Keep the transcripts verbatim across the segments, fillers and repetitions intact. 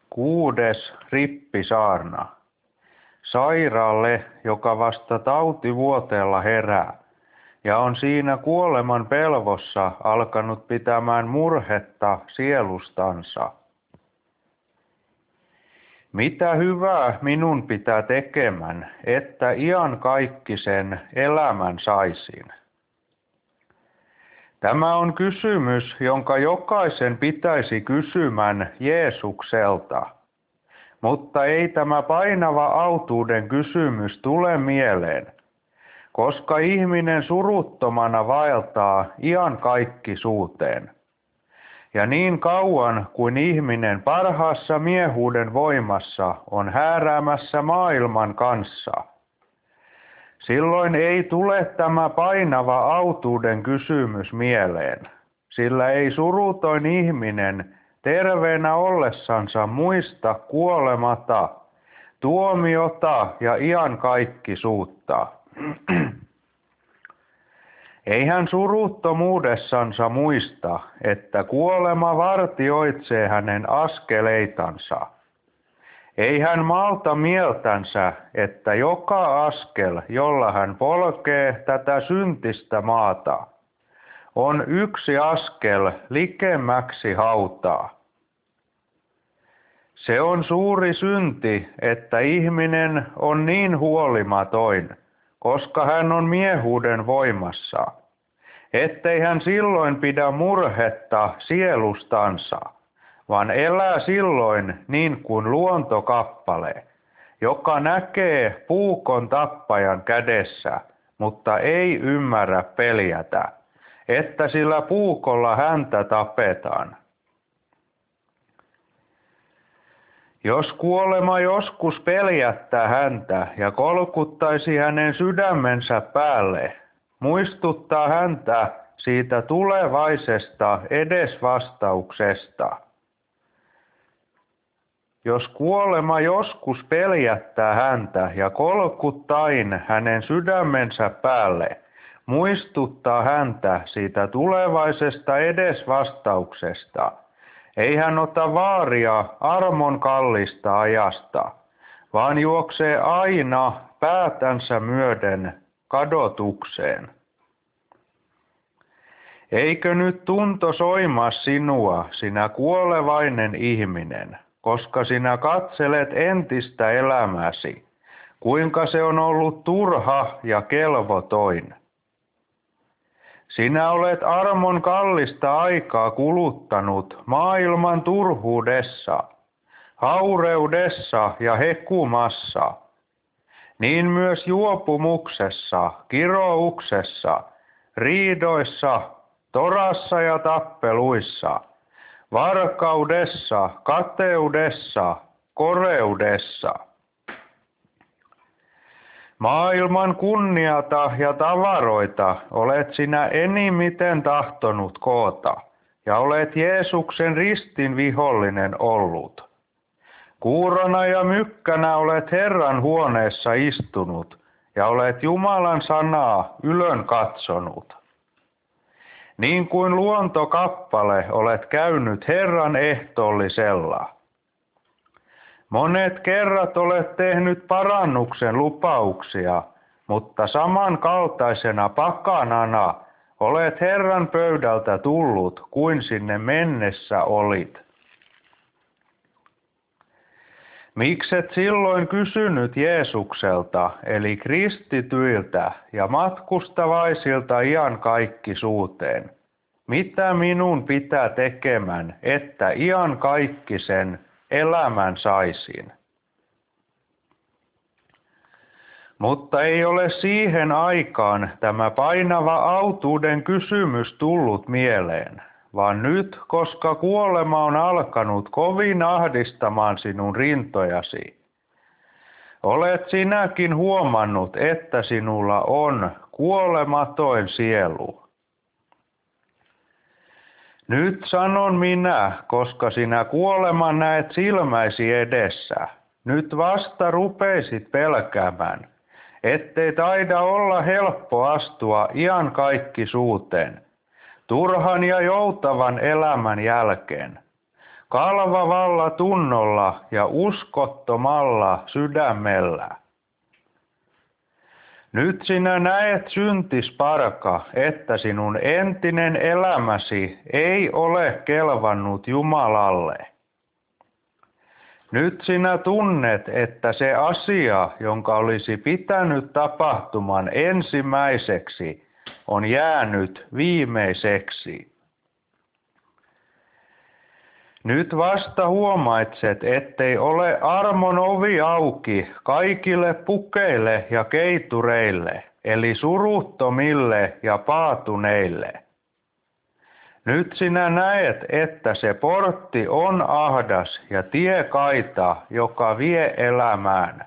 Kuudes rippisaarna. Sairaalle, joka vasta tautivuoteella herää, ja on siinä kuoleman pelvossa alkanut pitämään murhetta sielustansa. Mitä hyvää minun pitää tekemän, että iankaikkisen elämän saisin? Tämä on kysymys, jonka jokaisen pitäisi kysymän Jeesukselta. Mutta ei tämä painava autuuden kysymys tule mieleen, koska ihminen suruttomana vaeltaa iankaikkisuuteen. Ja niin kauan kuin ihminen parhaassa miehuuden voimassa on hääräämässä maailman kanssa, silloin ei tule tämä painava autuuden kysymys mieleen, sillä ei suruton ihminen terveenä ollessansa muista kuolemata, tuomiota ja iankaikkisuutta. Ei hän suruttomuudessansa muista, että kuolema vartioitsee hänen askeleitansa. Ei hän malta mieltänsä, että joka askel, jolla hän polkee tätä syntistä maata, on yksi askel likemmäksi hautaa. Se on suuri synti, että ihminen on niin huolimatoin, koska hän on miehuuden voimassa, ettei hän silloin pidä murhetta sielustansa, vaan elää silloin niin kuin luontokappale, joka näkee puukon tappajan kädessä, mutta ei ymmärrä peljätä, että sillä puukolla häntä tapetaan. Jos kuolema joskus peljättää häntä ja kolkuttaisi hänen sydämensä päälle, muistuttaa häntä siitä tulevaisesta edesvastauksesta. Jos kuolema joskus peljättää häntä ja kolkuttain hänen sydämensä päälle, muistuttaa häntä siitä tulevaisesta edesvastauksesta, ei hän ota vaaria armon kallista ajasta, vaan juoksee aina päätänsä myöden kadotukseen. Eikö nyt tunto soimaa sinua, sinä kuolevainen ihminen, koska sinä katselet entistä elämäsi, kuinka se on ollut turha ja kelvotoin. Sinä olet armon kallista aikaa kuluttanut maailman turhuudessa, haureudessa ja hekumassa, niin myös juopumuksessa, kirouksessa, riidoissa, torassa ja tappeluissa, varkaudessa, kateudessa, koreudessa. Maailman kunniata ja tavaroita olet sinä enimmiten tahtonut koota, ja olet Jeesuksen ristin vihollinen ollut. Kuurona ja mykkänä olet Herran huoneessa istunut, ja olet Jumalan sanaa ylön katsonut. Niin kuin luontokappale olet käynyt Herran ehtoollisella. Monet kerrat olet tehnyt parannuksen lupauksia, mutta samankaltaisena pakanana olet Herran pöydältä tullut kuin sinne mennessä olit. Mikset silloin kysynyt Jeesukselta, eli kristityiltä ja matkustavaisilta iankaikkisuuteen, mitä minun pitää tekemän, että iankaikkisen elämän saisin? Mutta ei ole siihen aikaan tämä painava autuuden kysymys tullut mieleen, vaan nyt, koska kuolema on alkanut kovin ahdistamaan sinun rintojasi, olet sinäkin huomannut, että sinulla on kuolematoin sielu. Nyt sanon minä, koska sinä kuoleman näet silmäisi edessä, nyt vasta rupeisit pelkäämään, ettei taida olla helppo astua iankaikkisuuteen, turhan ja joutavan elämän jälkeen, kalvavalla tunnolla ja uskottomalla sydämellä. Nyt sinä näet, syntisparka, että sinun entinen elämäsi ei ole kelvannut Jumalalle. Nyt sinä tunnet, että se asia, jonka olisi pitänyt tapahtuman ensimmäiseksi, on jäänyt viimeiseksi. Nyt vasta huomaitset, ettei ole armon ovi auki kaikille pukeille ja keitureille, eli suruttomille ja paatuneille. Nyt sinä näet, että se portti on ahdas ja tie kaita, joka vie elämään.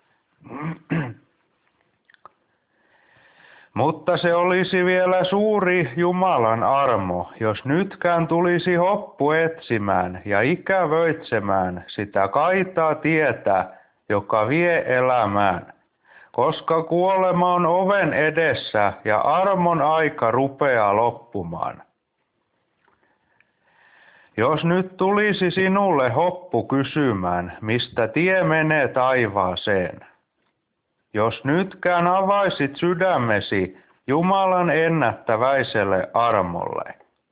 Mutta se olisi vielä suuri Jumalan armo, jos nytkään tulisi hoppu etsimään ja ikävöitsemään sitä kaitaa tietä, joka vie elämään, koska kuolema on oven edessä ja armon aika rupeaa loppumaan. Jos nyt tulisi sinulle hoppu kysymään, mistä tie menee taivaaseen, jos nytkään avaisit sydämesi Jumalan ennättäväiselle armolle.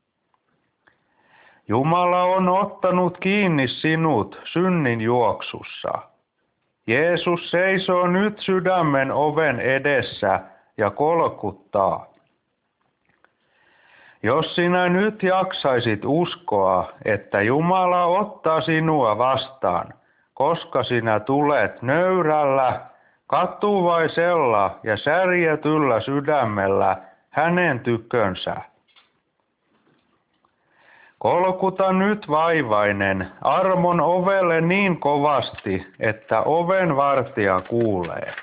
Jumala on ottanut kiinni sinut synnin juoksussa. Jeesus seisoo nyt sydämen oven edessä ja kolkuttaa. Jos sinä nyt jaksaisit uskoa, että Jumala ottaa sinua vastaan, koska sinä tulet nöyrällä, katuvaisella ja särjetyllä sydämellä hänen tykönsä. Kolkuta nyt, vaivainen, armon ovelle niin kovasti, että oven vartija kuulee.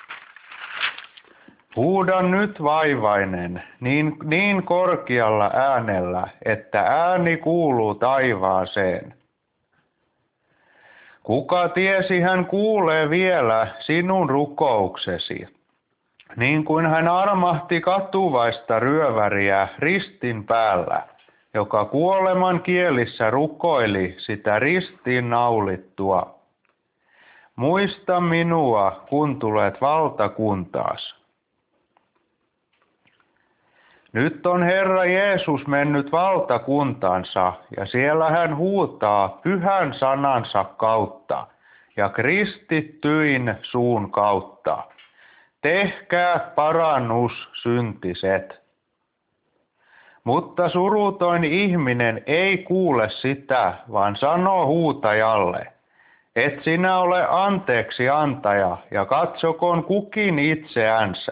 Huuda nyt, vaivainen, niin, niin korkealla äänellä, että ääni kuuluu taivaaseen. Kuka tiesi, hän kuulee vielä sinun rukouksesi, niin kuin hän armahti katuvaista ryöväriä ristin päällä, joka kuoleman kielissä rukoili sitä ristiin naulittua. Muista minua, kun tulet valtakuntaas. Nyt on Herra Jeesus mennyt valtakuntansa, ja siellä hän huutaa pyhän sanansa kautta ja kristittyin suun kautta. Tehkää parannus, syntiset. Mutta surutoin ihminen ei kuule sitä, vaan sanoo huutajalle, et sinä ole anteeksi antaja, ja katsokoon kukin itseänsä.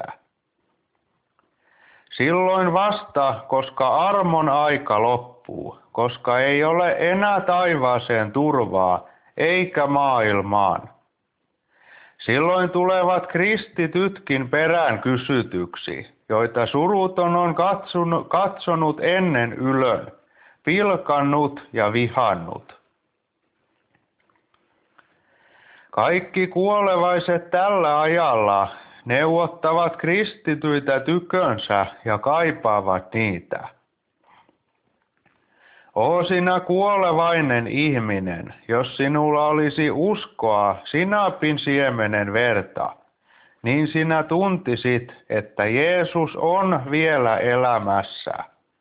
Silloin vasta, koska armon aika loppuu, koska ei ole enää taivaaseen turvaa, eikä maailmaan. Silloin tulevat kristitytkin perään kysytyksi, joita suruton on katsonut, katsonut ennen ylön, pilkannut ja vihannut. Kaikki kuolevaiset tällä ajalla neuvottavat kristityitä tykönsä ja kaipaavat niitä. O sinä kuolevainen ihminen, jos sinulla olisi uskoa sinapin siemenen verta, niin sinä tuntisit, että Jeesus on vielä elämässä.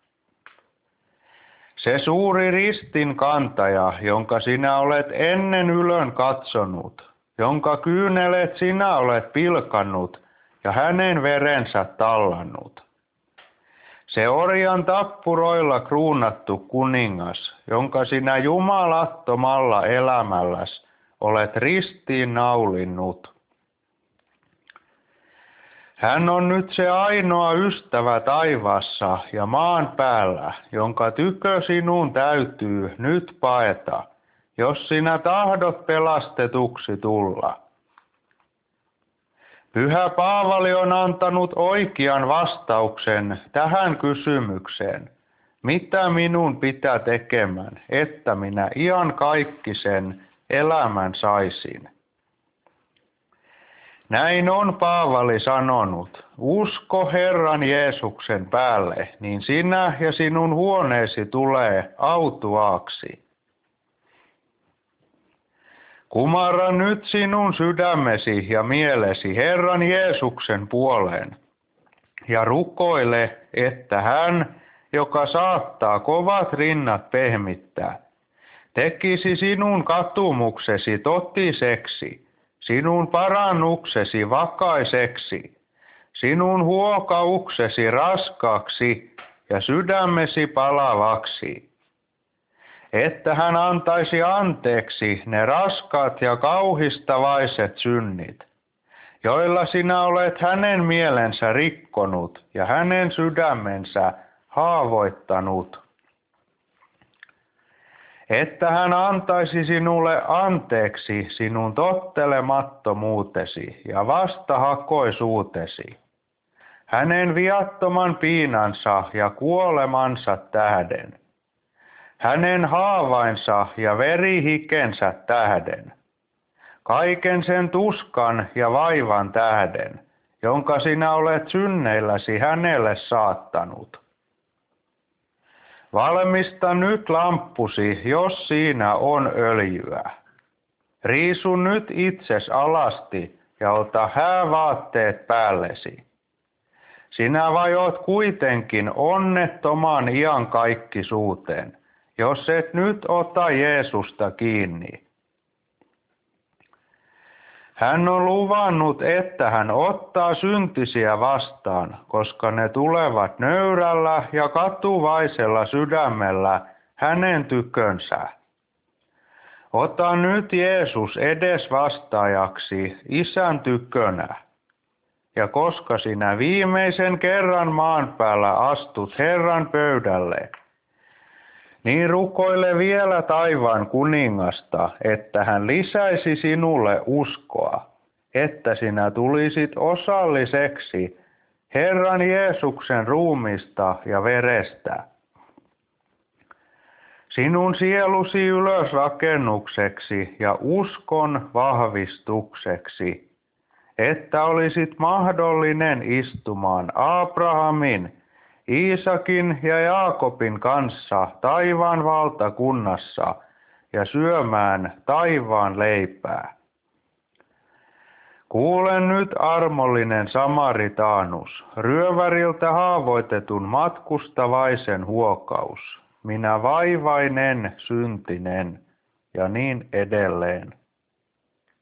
Se suuri ristin kantaja, jonka sinä olet ennen ylön katsonut, jonka kyynelet sinä olet pilkannut ja hänen verensä tallannut. Se orjan tappuroilla kruunattu kuningas, jonka sinä jumalattomalla elämälläs olet ristiin naulinnut. Hän on nyt se ainoa ystävä taivaassa ja maan päällä, jonka tykö sinun täytyy nyt paeta, jos sinä tahdot pelastetuksi tulla. Pyhä Paavali on antanut oikean vastauksen tähän kysymykseen, mitä minun pitää tekemään, että minä iankaikkisen elämän saisin. Näin on Paavali sanonut, usko Herran Jeesuksen päälle, niin sinä ja sinun huoneesi tulee autuaaksi. Kumarra nyt sinun sydämesi ja mielesi Herran Jeesuksen puoleen ja rukoile, että hän, joka saattaa kovat rinnat pehmittää, tekisi sinun katumuksesi totiseksi, sinun parannuksesi vakaiseksi, sinun huokauksesi raskaaksi ja sydämesi palavaksi, että hän antaisi anteeksi ne raskaat ja kauhistavaiset synnit, joilla sinä olet hänen mielensä rikkonut ja hänen sydämensä haavoittanut. Että hän antaisi sinulle anteeksi sinun tottelemattomuutesi ja vastahakoisuutesi, hänen viattoman piinansa ja kuolemansa tähden, hänen haavainsa ja verihikensä tähden, kaiken sen tuskan ja vaivan tähden, jonka sinä olet synneilläsi hänelle saattanut. Valmista nyt lamppusi, jos siinä on öljyä. Riisu nyt itses alasti ja ota häävaatteet päällesi. Sinä vajot kuitenkin onnettomaan iankaikkisuuteen, jos et nyt ota Jeesusta kiinni. Hän on luvannut, että hän ottaa syntisiä vastaan, koska ne tulevat nöyrällä ja katuvaisella sydämellä hänen tykönsä. Ota nyt Jeesus edes vastaajaksi Isän tykönä. Ja koska sinä viimeisen kerran maan päällä astut Herran pöydälle, niin rukoile vielä taivaan kuningasta, että hän lisäisi sinulle uskoa, että sinä tulisit osalliseksi Herran Jeesuksen ruumista ja verestä. Sinun sielusi ylösrakennukseksi ja uskon vahvistukseksi, että olisit mahdollinen istumaan Abrahamin, Iisakin ja Jaakobin kanssa taivaan valtakunnassa ja syömään taivaan leipää. Kuule nyt, armollinen Samaritaanus, ryöväriltä haavoitetun matkustavaisen huokaus, minä vaivainen syntinen ja niin edelleen.